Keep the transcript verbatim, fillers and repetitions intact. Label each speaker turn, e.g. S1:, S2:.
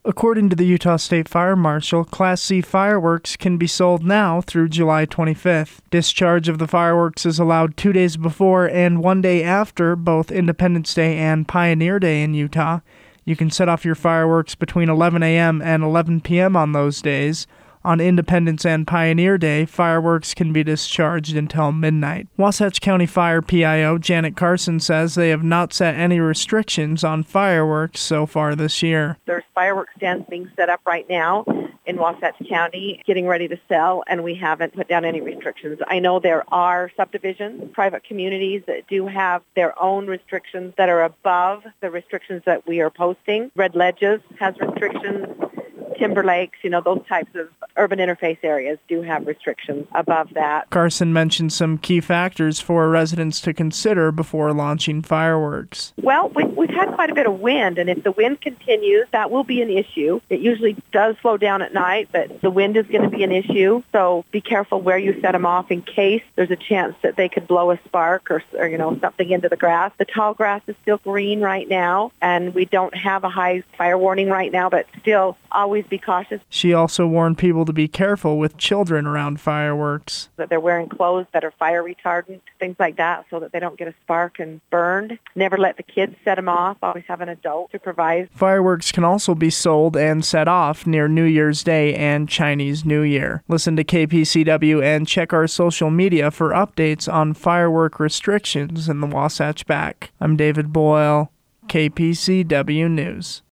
S1: According to the Utah State Fire Marshal, Class C fireworks can be sold now through July twenty-fifth. Discharge of the fireworks is allowed two days before and one day after both Independence Day and Pioneer Day in Utah. You can set off your fireworks between eleven a.m. and eleven p.m. on those days. On Independence and Pioneer Day, fireworks can be discharged until midnight. Wasatch County Fire P I O Janet Carson says they have not set any restrictions on fireworks so far this year.
S2: There's fireworks stands being set up right now in Wasatch County, getting ready to sell, and we haven't put down any restrictions. I know there are subdivisions, private communities that do have their own restrictions that are above the restrictions that we are posting. Red Ledges has restrictions. Timber Lakes, you know, those types of urban interface areas do have restrictions above that.
S1: Carson mentioned some key factors for residents to consider before launching fireworks.
S2: Well, we, we've had quite a bit of wind, and if the wind continues, that will be an issue. It usually does slow down at night, but the wind is going to be an issue, so be careful where you set them off in case there's a chance that they could blow a spark or, or you know, something into the grass. The tall grass is still green right now, and we don't have a high fire warning right now, but still always be cautious.
S1: She also warned people to be careful with children around fireworks.
S2: That they're wearing clothes that are fire retardant, things like that, so that they don't get a spark and burned. Never let the kids set them off. Always have an adult supervise.
S1: Fireworks can also be sold and set off near New Year's Day and Chinese New Year. Listen to K P C W and check our social media for updates on firework restrictions in the Wasatch Back. I'm David Boyle, K P C W News.